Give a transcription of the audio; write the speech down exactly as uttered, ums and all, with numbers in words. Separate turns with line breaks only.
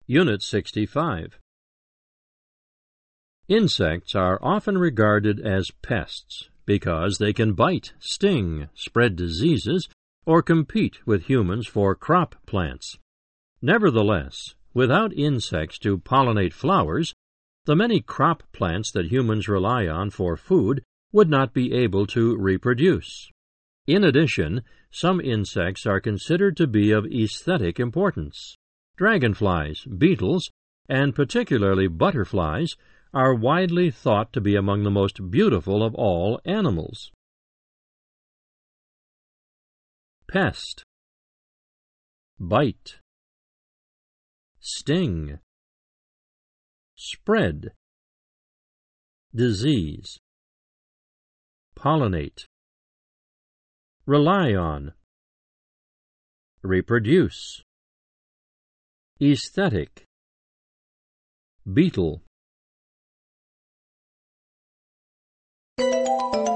Unit sixty-five. Insects are often regarded as pests because they can bite, sting, spread diseases, or compete with humans for crop plants. Nevertheless, without insects to pollinate flowers, the many crop plants that humans rely on for food would not be able to reproduce. In addition, some insects are considered to be of aesthetic importance. Dragonflies, beetles, and particularly butterflies are widely thought to be among the most beautiful of all animals. Pest, bite, sting, spread, disease, pollinate, rely on, reproduce, aesthetic, beetle.